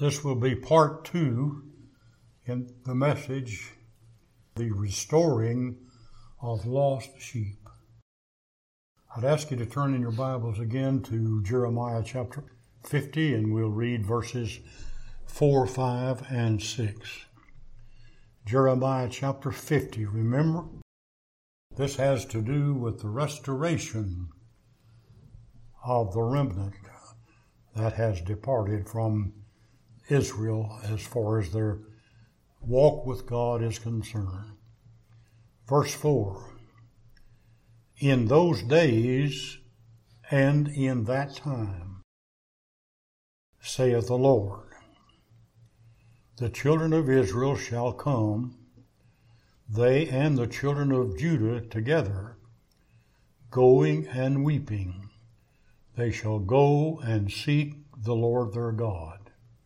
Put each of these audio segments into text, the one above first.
This will be part 2 in the message, the restoring of lost sheep. I'd ask you to turn in your Bibles again to Jeremiah chapter 50, and we'll read verses 4, 5, and 6. Jeremiah chapter 50, remember, this has to do with the restoration of the remnant that has departed from Israel as far as their walk with God is concerned. Verse 4, in those days and in that time, saith the Lord, the children of Israel shall come, they and the children of Judah together, going and weeping. They shall go and seek the Lord their God.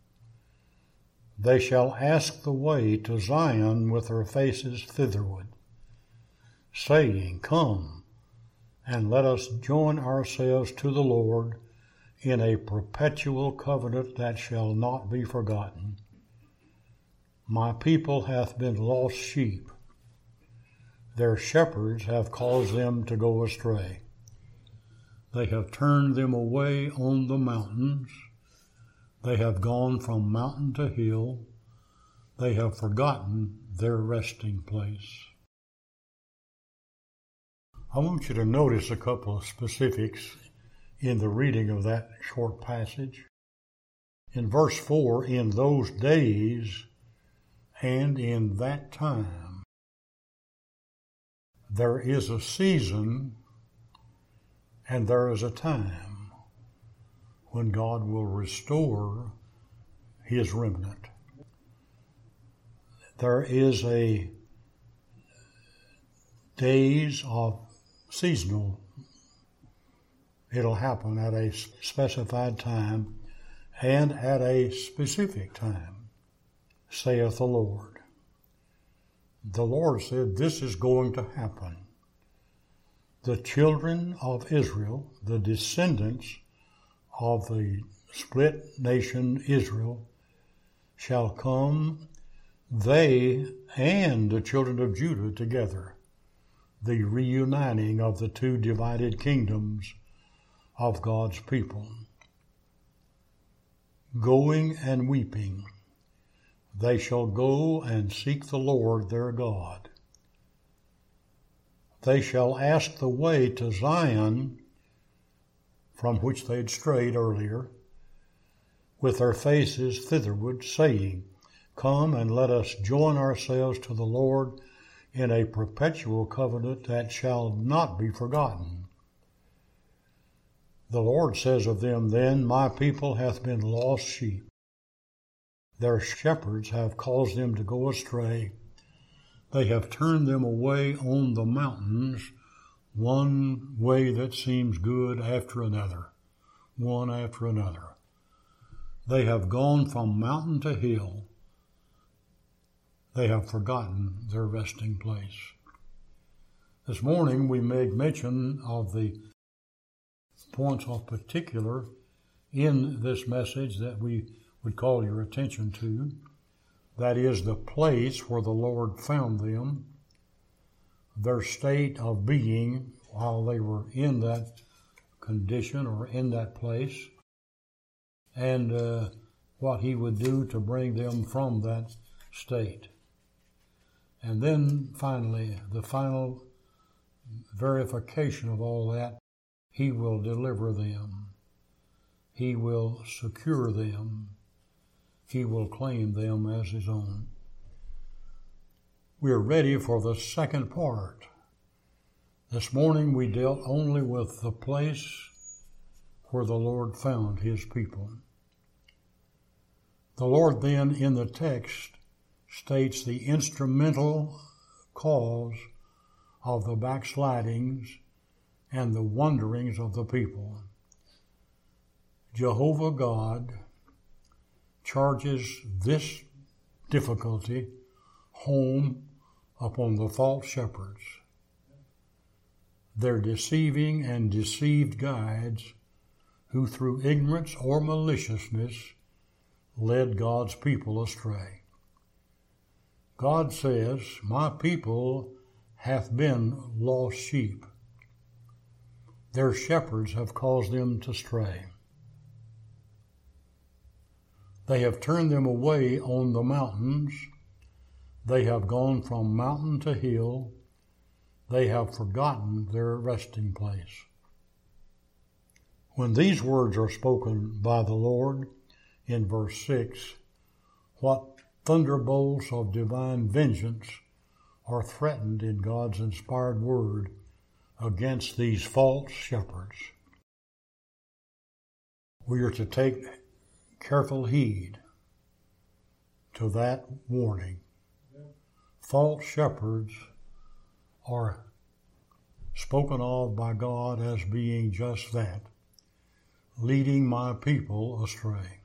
They shall ask the way to Zion with their faces thitherward, saying, come, and let us join ourselves to the Lord in a perpetual covenant that shall not be forgotten. My people hath been lost sheep. Their shepherds have caused them to go astray. They have turned them away on the mountains. They have gone from mountain to hill. They have forgotten their resting place. I want you to notice a couple of specifics in the reading of that short passage. In verse 4, in those days and in that time, there is a season and there is a time when God will restore His remnant. There is a days of seasonal. It'll happen at a specified time and at a specific time, saith the Lord. The Lord said this is going to happen. The children of Israel, the descendants of the split nation Israel, shall come, they and the children of Judah together, the reuniting of the two divided kingdoms of God's people. Going and weeping, they shall go and seek the Lord their God. They shall ask the way to Zion, from which they had strayed earlier, with their faces thitherward, saying, come and let us join ourselves to the Lord in a perpetual covenant that shall not be forgotten. The Lord says of them then, my people hath been lost sheep. Their shepherds have caused them to go astray. They have turned them away on the mountains, one way that seems good after another, one after another. They have gone from mountain to hill. They have forgotten their resting place. This morning we made mention of the points of particular in this message that we would call your attention to. That is the place where the Lord found them, their state of being while they were in that condition or in that place, and what He would do to bring them from that state. And then finally, the final verification of all that, He will deliver them. He will secure them. He will claim them as His own. We're ready for the second part. This morning we dealt only with the place where the Lord found His people. The Lord then in the text states the instrumental cause of the backslidings and the wanderings of the people. Jehovah God charges this difficulty home upon the false shepherds. Their deceiving and deceived guides who through ignorance or maliciousness led God's people astray. God says, my people hath been lost sheep. Their shepherds have caused them to stray. They have turned them away on the mountains. They have gone from mountain to hill. They have forgotten their resting place. When these words are spoken by the Lord in verse 6, what thunderbolts of divine vengeance are threatened in God's inspired word against these false shepherds. We are to take careful heed to that warning. False shepherds are spoken of by God as being just that, leading my people astray.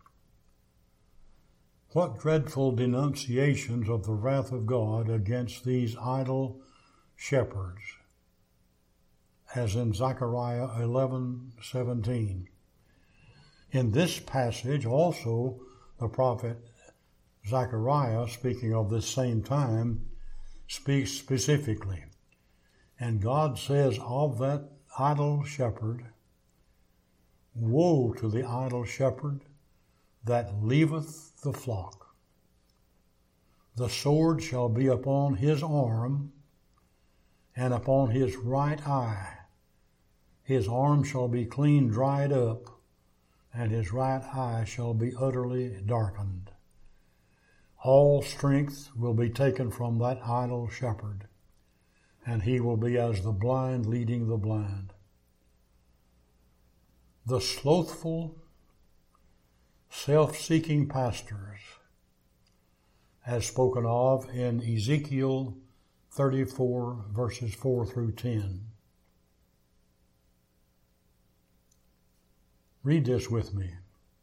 What dreadful denunciations of the wrath of God against these idle shepherds, as in Zechariah 11:17. In this passage also, the prophet Zechariah, speaking of this same time, speaks specifically. And God says of that idle shepherd, woe to the idle shepherd that leaveth the flock. The sword shall be upon his arm and upon his right eye. His arm shall be clean dried up, and his right eye shall be utterly darkened. All strength will be taken from that idle shepherd, and he will be as the blind leading the blind. The slothful, self-seeking pastors, as spoken of in Ezekiel 34, verses 4 through 10. Read this with me.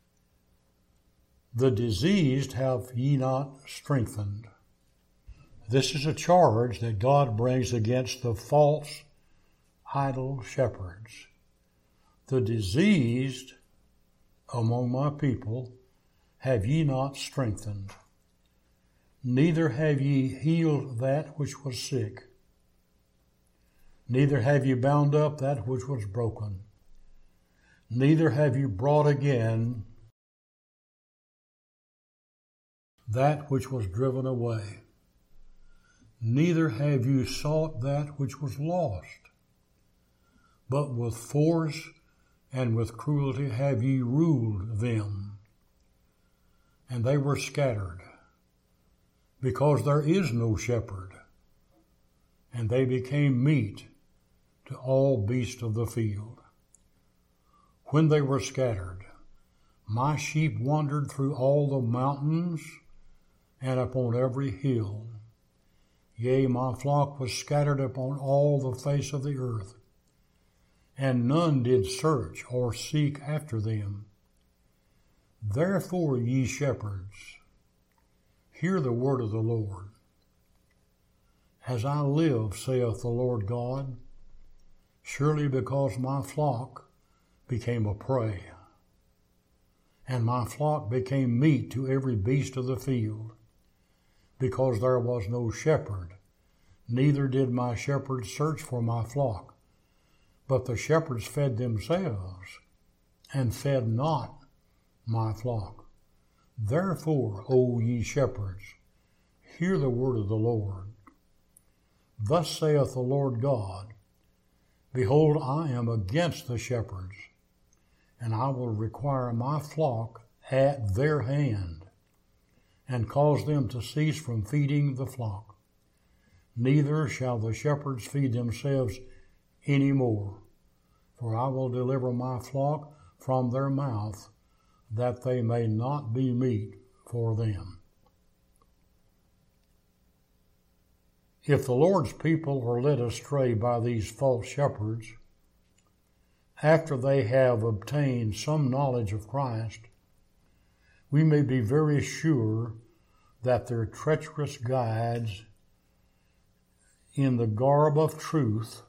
The diseased have ye not strengthened. This is a charge that God brings against the false, idle shepherds. The diseased among my people have ye not strengthened, neither have ye healed that which was sick, neither have ye bound up that which was broken, neither have you brought again that which was driven away, neither have you sought that which was lost, but with force and with cruelty have ye ruled them, and they were scattered, because there is no shepherd, and they became meat to all beasts of the field. When they were scattered, my sheep wandered through all the mountains and upon every hill. Yea, my flock was scattered upon all the face of the earth, and none did search or seek after them. Therefore, ye shepherds, hear the word of the Lord. As I live, saith the Lord God, surely because my flock became a prey, and my flock became meat to every beast of the field, because there was no shepherd, neither did my shepherds search for my flock, but the shepherds fed themselves, and fed not my flock. Therefore, O ye shepherds, hear the word of the Lord. Thus saith the Lord God, behold, I am against the shepherds, and I will require my flock at their hand, and cause them to cease from feeding the flock. Neither shall the shepherds feed themselves any more, for I will deliver my flock from their mouth, that they may not be meat for them. If the Lord's people are led astray by these false shepherds, after they have obtained some knowledge of Christ, we may be very sure that their treacherous guides in the garb of truth,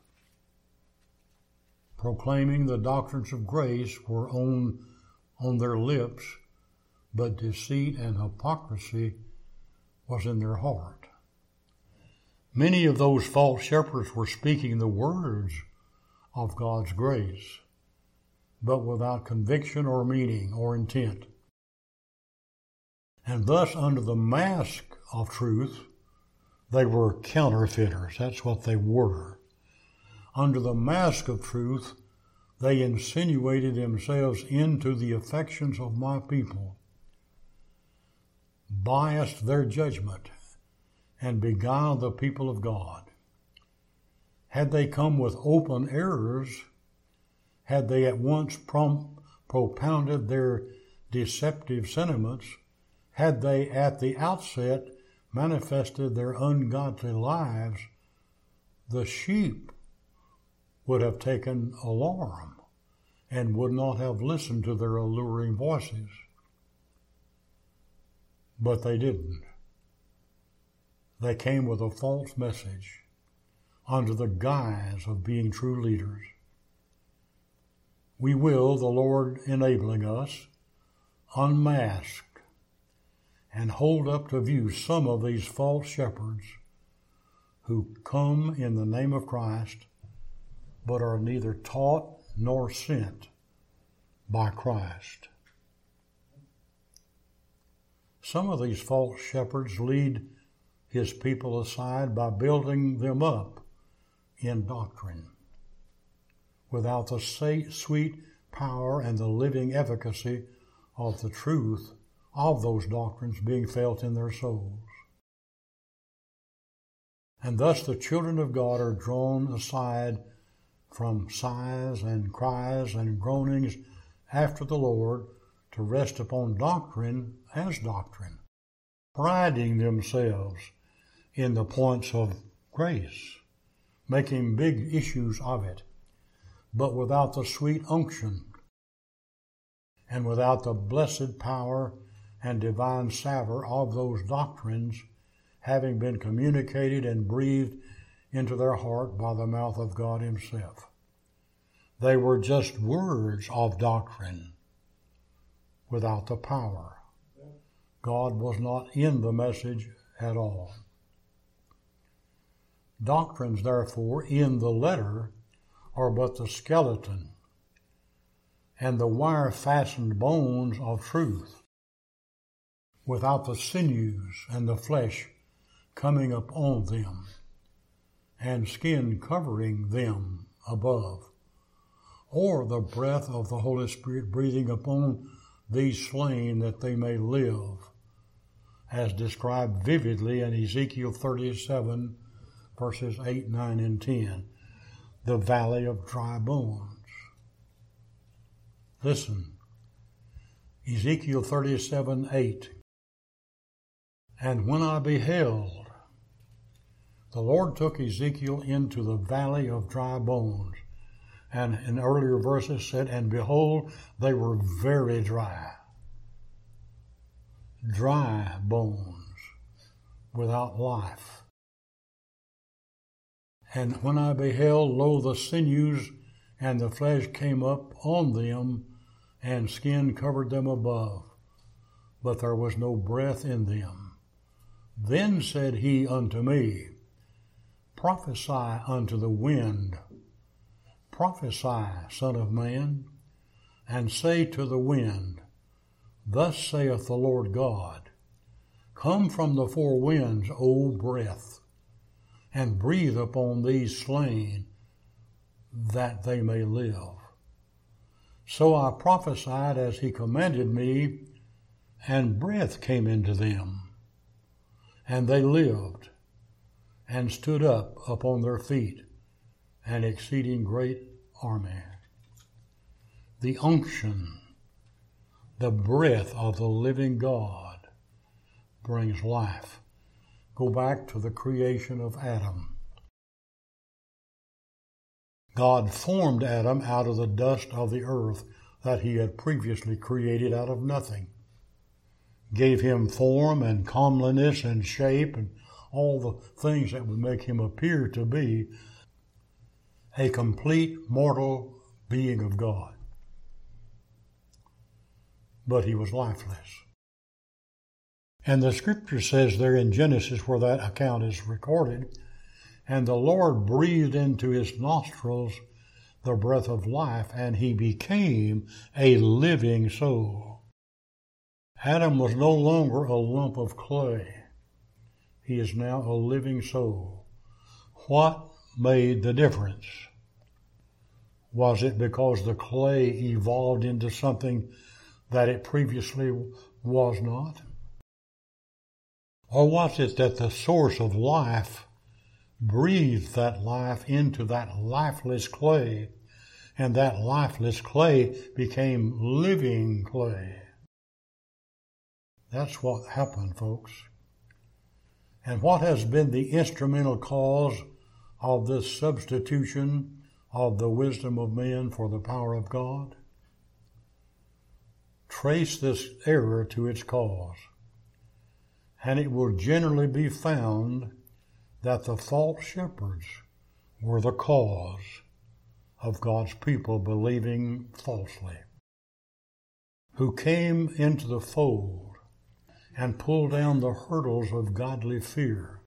proclaiming the doctrines of grace, were on their lips, but deceit and hypocrisy was in their heart. Many of those false shepherds were speaking the words of God's grace, but without conviction or meaning or intent. And thus, under the mask of truth, they were counterfeiters. That's what they were. Under the mask of truth, they insinuated themselves into the affections of my people, biased their judgment, and beguiled the people of God. Had they come with open errors, had they at once propounded their deceptive sentiments, had they at the outset manifested their ungodly lives, the sheep would have taken alarm and would not have listened to their alluring voices. But they didn't. They came with a false message under the guise of being true leaders. We will, the Lord enabling us, unmask and hold up to view some of these false shepherds who come in the name of Christ, but are neither taught nor sent by Christ. Some of these false shepherds lead his people aside by building them up in doctrine, without the sweet power and the living efficacy of the truth of those doctrines being felt in their souls. And thus the children of God are drawn aside from sighs and cries and groanings after the Lord to rest upon doctrine as doctrine, priding themselves in the points of grace, making big issues of it, but without the sweet unction and without the blessed power and divine savor of those doctrines having been communicated and breathed into their heart by the mouth of God himself. They were just words of doctrine without the power. God was not in the message at all. Doctrines, therefore, in the letter are but the skeleton and the wire-fastened bones of truth, without the sinews and the flesh coming upon them, and skin covering them above, or the breath of the Holy Spirit breathing upon these slain that they may live, as described vividly in Ezekiel 37, verses 8, 9, and 10, the valley of dry bones. Listen, Ezekiel 37, 8. And when I beheld, the Lord took Ezekiel into the valley of dry bones. And in earlier verses said, and behold, they were very dry. Dry bones without life. And when I beheld, lo, the sinews and the flesh came up on them, and skin covered them above, but there was no breath in them. Then said he unto me, prophesy unto the wind, prophesy, Son of man, and say to the wind, thus saith the Lord God, come from the four winds, O breath, and breathe upon these slain, that they may live. So I prophesied as he commanded me, and breath came into them. And they lived, and stood up upon their feet, an exceeding great army. The unction, the breath of the living God brings life. Go back to the creation of Adam. God formed Adam out of the dust of the earth that he had previously created out of nothing. Gave him form and comeliness and shape and all the things that would make him appear to be a complete mortal being of God. But he was lifeless. And the scripture says there in Genesis where that account is recorded, and the Lord breathed into his nostrils the breath of life, and he became a living soul. Adam was no longer a lump of clay. He is now a living soul. What made the difference? Was it because the clay evolved into something that it previously was not? Or was it that the source of life breathed that life into that lifeless clay, and that lifeless clay became living clay? That's what happened, folks. And what has been the instrumental cause of this substitution of the wisdom of men for the power of God? Trace this error to its cause, and it will generally be found that the false shepherds were the cause of God's people believing falsely, who came into the fold and pulled down the hurdles of godly fear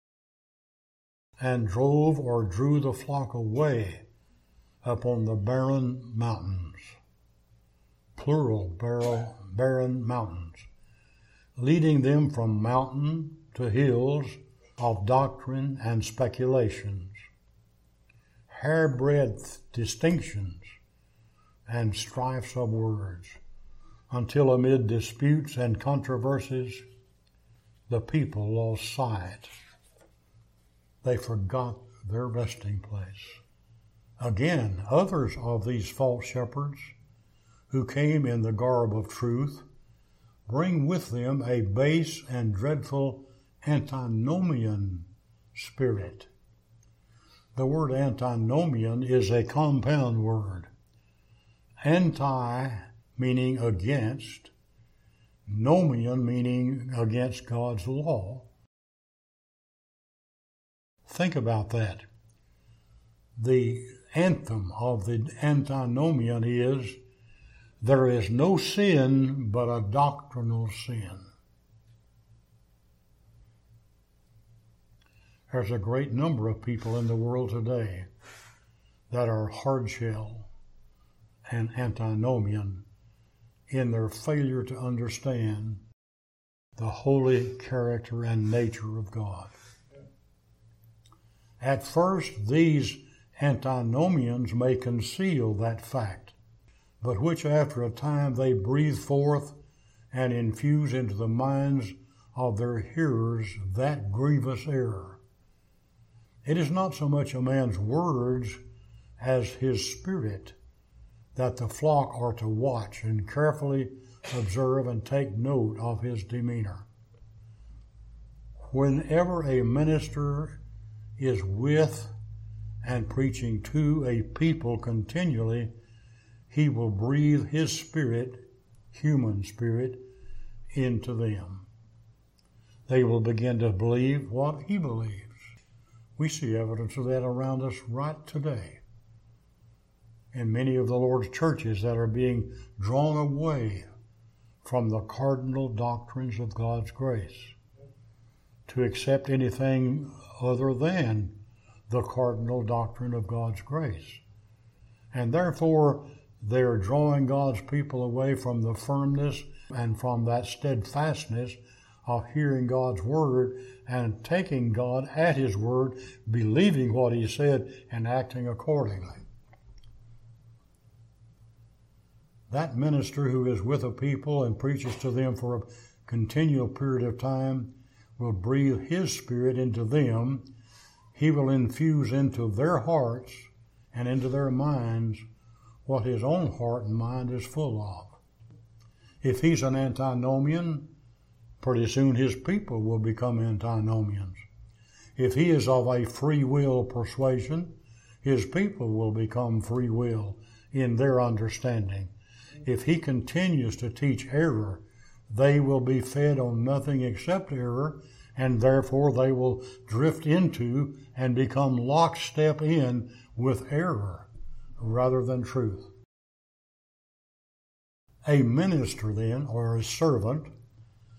and drove or drew the flock away upon the barren mountains, plural, barren mountains, leading them from mountain to hills of doctrine and speculations, hair-breadth distinctions and strifes of words, until amid disputes and controversies, the people lost sight. They forgot their resting place. Again, others of these false shepherds who came in the garb of truth bring with them a base and dreadful antinomian spirit. The word antinomian is a compound word. Anti meaning against, nomian meaning against God's law. Think about that. The anthem of the antinomian is, there is no sin but a doctrinal sin. There's a great number of people in the world today that are hardshell and antinomian in their failure to understand the holy character and nature of God. At first, these antinomians may conceal that fact, but which after a time they breathe forth and infuse into the minds of their hearers that grievous error. It is not so much a man's words as his spirit that the flock are to watch and carefully observe and take note of his demeanor. Whenever a minister is with and preaching to a people continually, he will breathe his spirit, human spirit, into them. They will begin to believe what he believes. We see evidence of that around us right today in many of the Lord's churches that are being drawn away from the cardinal doctrines of God's grace to accept anything other than the cardinal doctrine of God's grace. And therefore, they're drawing God's people away from the firmness and from that steadfastness of hearing God's word and taking God at his word, believing what he said, and acting accordingly. That minister who is with a people and preaches to them for a continual period of time will breathe his spirit into them. He will infuse into their hearts and into their minds what his own heart and mind is full of. If he's an antinomian, pretty soon his people will become antinomians. If he is of a free will persuasion, his people will become free will in their understanding. If he continues to teach error, they will be fed on nothing except error, and therefore they will drift into and become lockstep in with error rather than truth. A minister then, or a servant,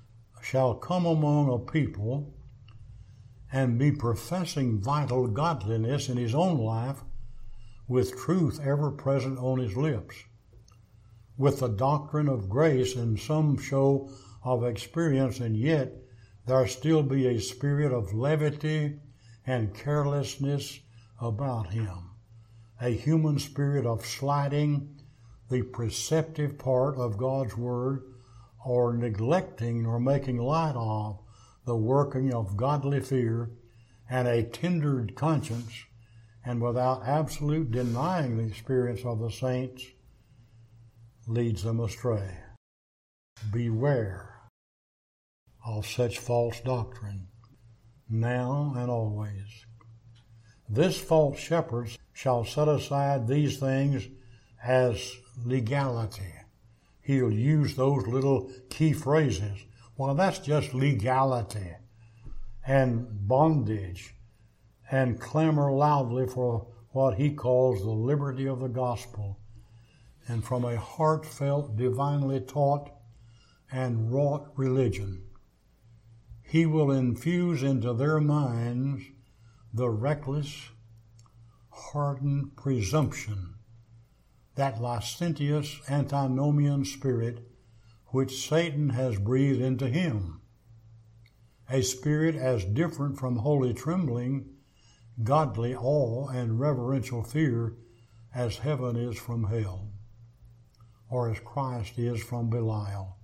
shall come among a people and be professing vital godliness in his own life, with truth ever present on his lips, with the doctrine of grace and some show of experience, and yet there still be a spirit of levity and carelessness about him, a human spirit of slighting the preceptive part of God's Word, or neglecting or making light of the working of godly fear, and a tender conscience, and without absolute denying the experience of the saints, leads them astray. Beware of such false doctrine, now and always. This false shepherd shall set aside these things as legality. He'll use those little key phrases. Well, that's just legality and bondage, and clamor loudly for what he calls the liberty of the gospel, and from a heartfelt, divinely taught and wrought religion. He will infuse into their minds the reckless, hardened presumption, that licentious antinomian spirit which Satan has breathed into him, a spirit as different from holy trembling, godly awe, and reverential fear as heaven is from hell, or as Christ is from Belial.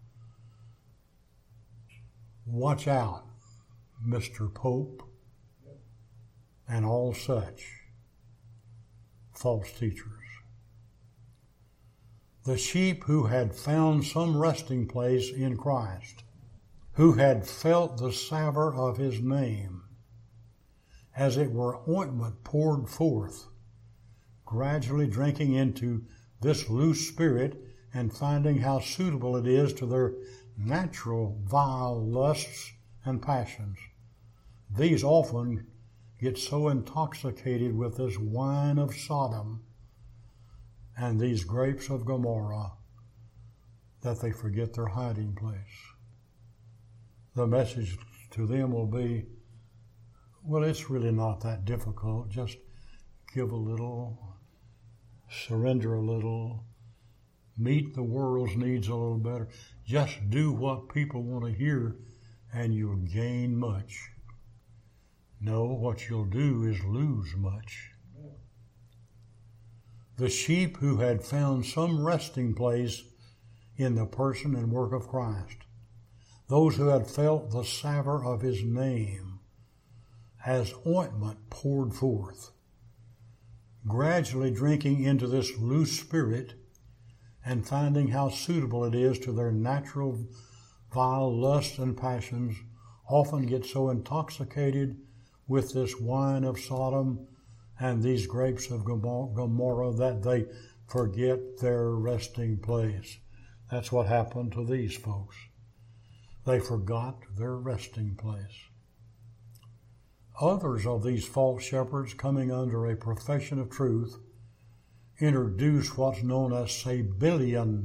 Watch out, Mr. Pope, and all such false teachers. The sheep who had found some resting place in Christ, who had felt the savour of his name, as it were ointment poured forth, gradually drinking into this loose spirit and finding how suitable it is to their natural vile lusts and passions. These often get so intoxicated with this wine of Sodom and these grapes of Gomorrah that they forget their hiding place. The message to them will be, well, it's really not that difficult. Just give a little, surrender a little, meet the world's needs a little better. Just do what people want to hear and you'll gain much. No, what you'll do is lose much. The sheep who had found some resting place in the person and work of Christ, those who had felt the savour of his name as ointment poured forth, gradually drinking into this loose spirit and finding how suitable it is to their natural vile lusts and passions, often get so intoxicated with this wine of Sodom and these grapes of Gomorrah that they forget their resting place. That's what happened to these folks. They forgot their resting place. Others of these false shepherds, coming under a profession of truth, introduce what's known as Sabellian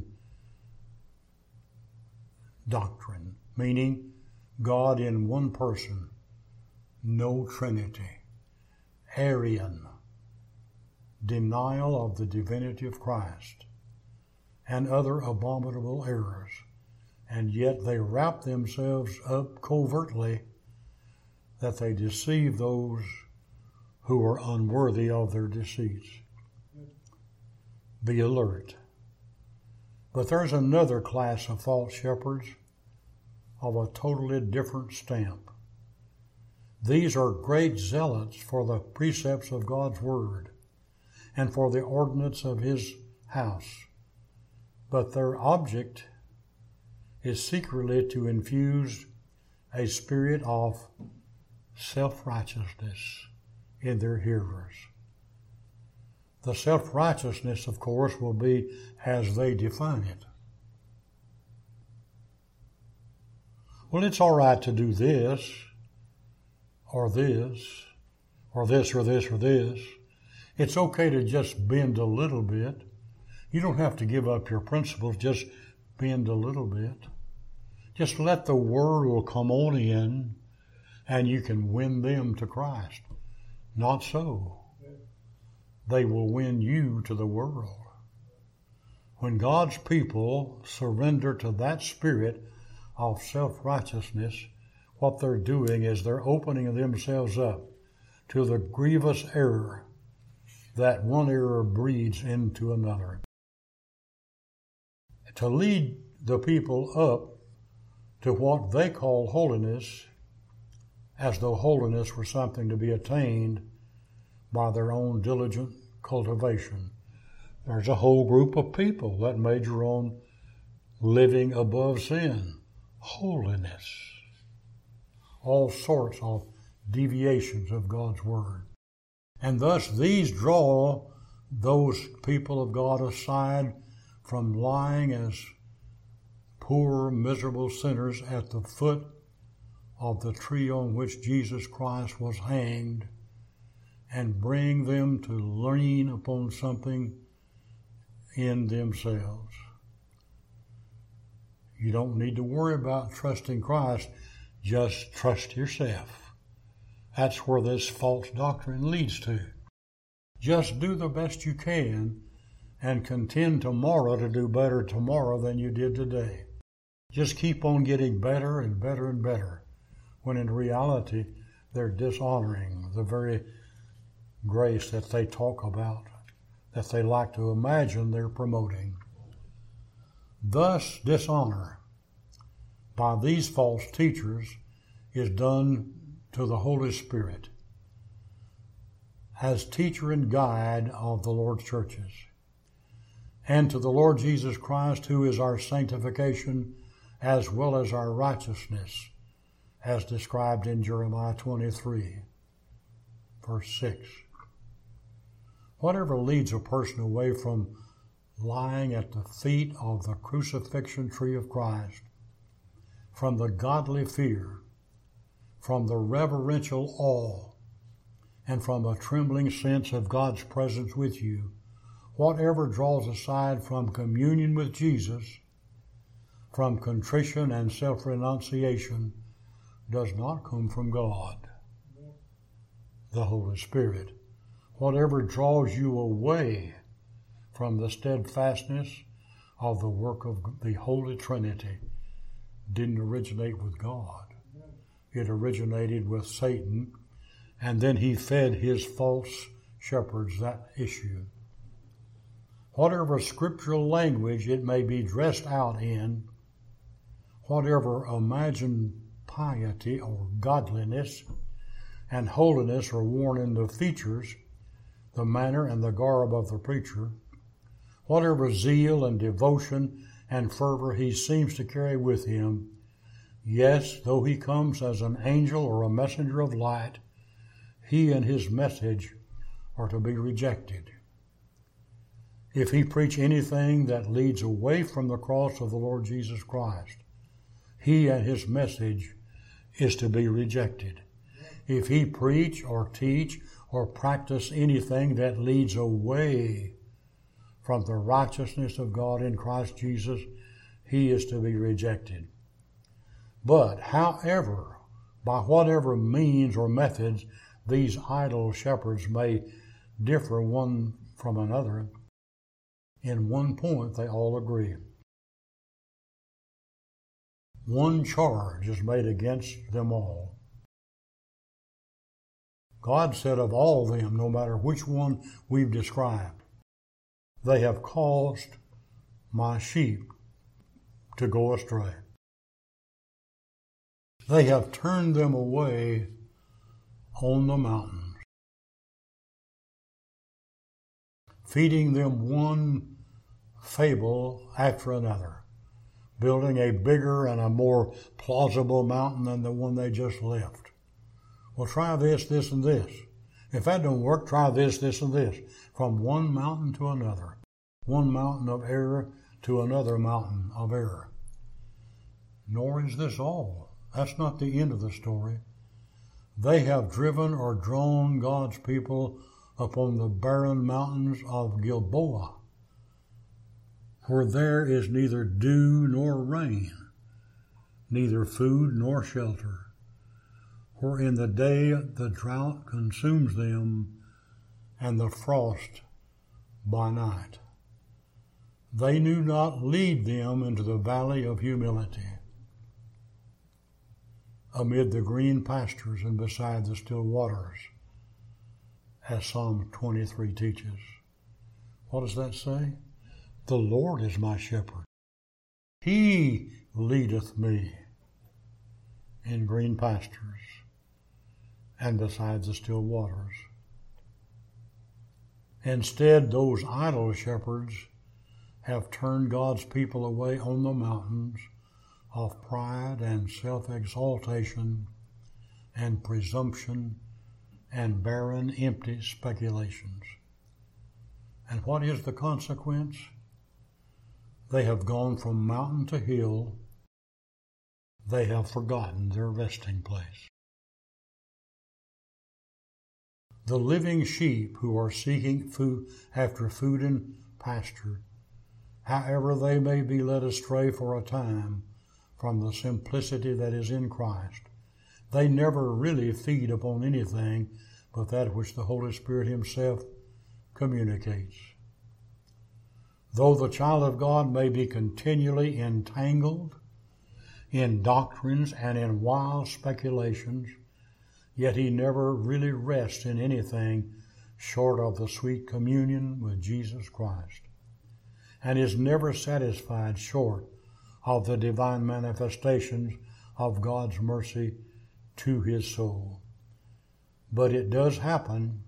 doctrine, meaning God in one person, no Trinity. Arian, denial of the divinity of Christ, and other abominable errors, and yet they wrap themselves up covertly that they deceive those who are unworthy of their deceits. Be alert. But there's another class of false shepherds of a totally different stamp. These are great zealots for the precepts of God's Word and for the ordinance of His house, but their object is secretly to infuse a spirit of self-righteousness in their hearers. The self-righteousness, of course, will be as they define it. Well, it's all right to do this, or this, or this, or this, or this. It's okay to just bend a little bit. You don't have to give up your principles, just bend a little bit. Just let the world come on in and you can win them to Christ. Not so. They will win you to the world. When God's people surrender to that spirit of self-righteousness, what they're doing is they're opening themselves up to the grievous error that one error breeds into another. To lead the people up to what they call holiness, as though holiness were something to be attained by their own diligent cultivation. There's a whole group of people that major on living above sin, holiness, all sorts of deviations of God's Word. And thus these draw those people of God aside from lying as poor, miserable sinners at the foot of the tree on which Jesus Christ was hanged, and bring them to lean upon something in themselves. You don't need to worry about trusting Christ. Just trust yourself. That's where this false doctrine leads to. Just do the best you can and contend tomorrow to do better tomorrow than you did today. Just keep on getting better and better and better, when in reality they're dishonoring the very grace that they talk about, that they like to imagine they're promoting. Thus, dishonor by these false teachers is done to the Holy Spirit as teacher and guide of the Lord's churches, and to the Lord Jesus Christ, who is our sanctification as well as our righteousness, as described in Jeremiah 23, verse 6. Whatever leads a person away from lying at the feet of the crucifixion tree of Christ, from the godly fear, from the reverential awe, and from a trembling sense of God's presence with you, whatever draws aside from communion with Jesus, from contrition and self-renunciation, does not come from God, the Holy Spirit. Whatever draws you away from the steadfastness of the work of the Holy Trinity didn't originate with God. It originated with Satan, and then he fed his false shepherds that issue. Whatever scriptural language it may be dressed out in, whatever imagined piety or godliness and holiness are worn in the features, the manner and the garb of the preacher, whatever zeal and devotion and fervor he seems to carry with him, yes, though he comes as an angel or a messenger of light, he and his message are to be rejected. If he preach anything that leads away from the cross of the Lord Jesus Christ, he and his message is to be rejected. If he preach or teach or practice anything that leads away from the righteousness of God in Christ Jesus, he is to be rejected. But however, by whatever means or methods these idol shepherds may differ one from another, in one point they all agree. One charge is made against them all. God said of all them, no matter which one we've described, they have caused my sheep to go astray. They have turned them away on the mountains, feeding them one fable after another, building a bigger and a more plausible mountain than the one they just left. Well, try this, this, and this. If that don't work, try this, this, and this. From one mountain to another. One mountain of error to another mountain of error. Nor is this all. That's not the end of the story. They have driven or drawn God's people upon the barren mountains of Gilboa, where there is neither dew nor rain. neither food nor shelter. For in the day the drought consumes them, and the frost by night. They do not lead them into the valley of humility, amid the green pastures and beside the still waters, as Psalm 23 teaches. What does that say? The Lord is my shepherd. He leadeth me in green pastures and beside the still waters. Instead, those idle shepherds have turned God's people away on the mountains of pride and self-exaltation and presumption and barren, empty speculations. And what is the consequence? They have gone from mountain to hill. They have forgotten their resting place. The living sheep who are seeking food after food and pasture, however they may be led astray for a time from the simplicity that is in Christ, they never really feed upon anything but that which the Holy Spirit Himself communicates. Though the child of God may be continually entangled in doctrines and in wild speculations, yet he never really rests in anything short of the sweet communion with Jesus Christ, and is never satisfied short of the divine manifestations of God's mercy to his soul. But it does happen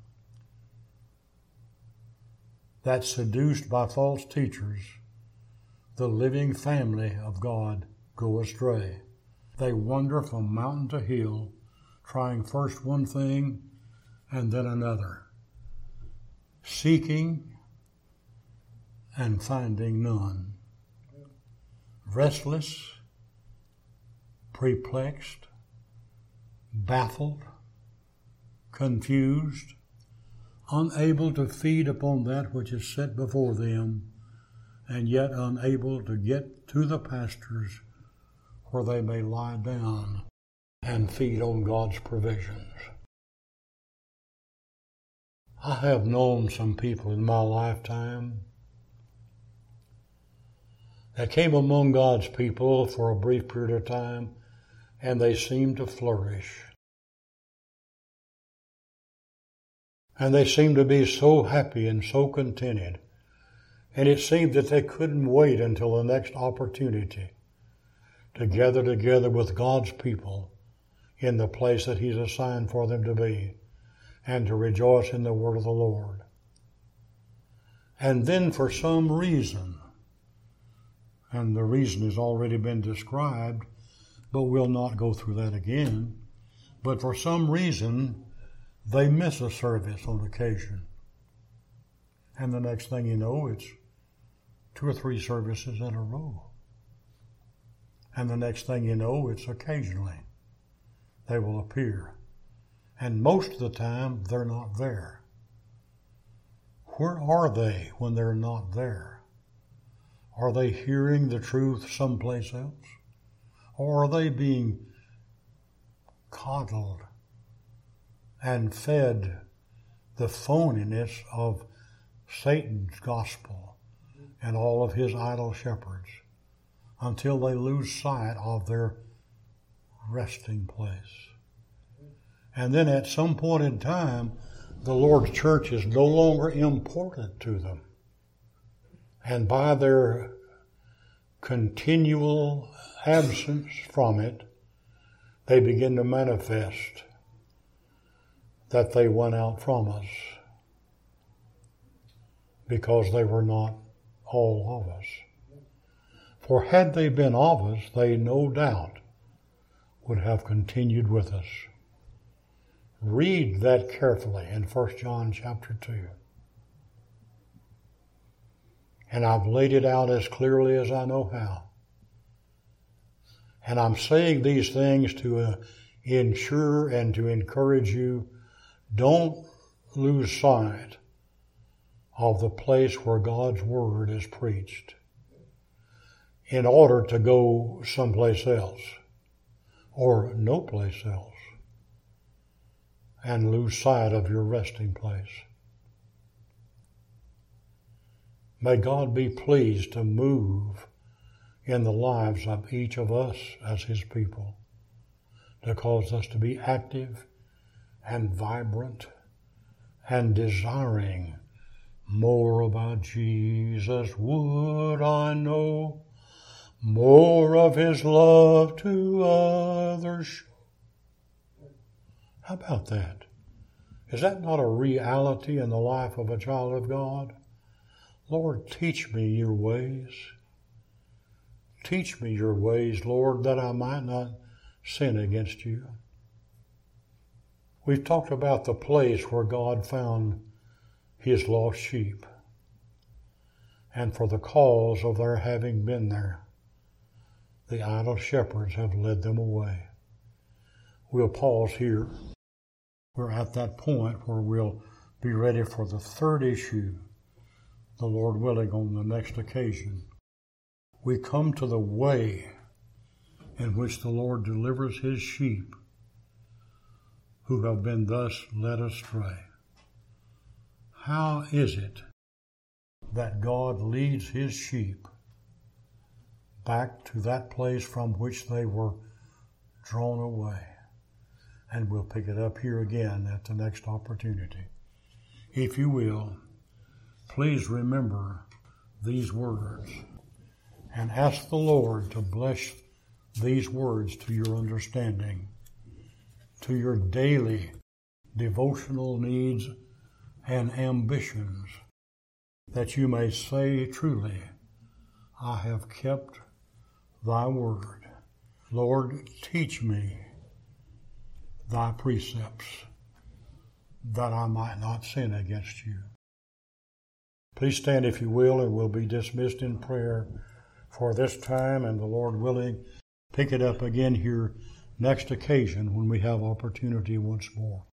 that, seduced by false teachers, the living family of God go astray. They wander from mountain to hill, trying first one thing and then another, seeking and finding none, restless, perplexed, baffled, confused, unable to feed upon that which is set before them, and yet unable to get to the pastures where they may lie down and feed on God's provisions. I have known some people in my lifetime that came among God's people for a brief period of time, and they seemed to flourish. And they seemed to be so happy and so contented. And it seemed that they couldn't wait until the next opportunity to gather together with God's people in the place that He's assigned for them to be, and to rejoice in the word of the Lord. And then for some reason, and the reason has already been described, but we'll not go through that again, but for some reason, they miss a service on occasion. And the next thing you know, it's 2 or 3 services in a row. And the next thing you know, it's occasionally they will appear. And most of the time, they're not there. Where are they when they're not there? Are they hearing the truth someplace else? Or are they being coddled and fed the phoniness of Satan's gospel and all of his idol shepherds until they lose sight of their resting place? And then at some point in time, the Lord's church is no longer important to them. And by their continual absence from it, they begin to manifest that they went out from us because they were not all of us. For had they been of us, they no doubt would have continued with us. Read that carefully in 1 John chapter 2. And I've laid it out as clearly as I know how. And I'm saying these things to ensure and to encourage you, don't lose sight of the place where God's Word is preached in order to go someplace else. or no place else, and lose sight of your resting place. May God be pleased to move in the lives of each of us as His people, to cause us to be active and vibrant and desiring more about Jesus. Would I know more of His love to others show? How about that? Is that not a reality in the life of a child of God? Lord, teach me your ways. Teach me your ways, Lord, that I might not sin against you. We've talked about the place where God found His lost sheep, and for the cause of their having been there, the idol shepherds have led them away. We'll pause here. We're at that point where we'll be ready for the third issue, the Lord willing, on the next occasion. We come to the way in which the Lord delivers His sheep who have been thus led astray. How is it that God leads His sheep back to that place from which they were drawn away? And we'll pick it up here again at the next opportunity. If you will, please remember these words and ask the Lord to bless these words to your understanding, to your daily devotional needs and ambitions, that you may say truly, I have kept thy word. Lord, teach me thy precepts, that I might not sin against you. Please stand if you will, and we'll be dismissed in prayer for this time, and the Lord willing, pick it up again here next occasion when we have opportunity once more.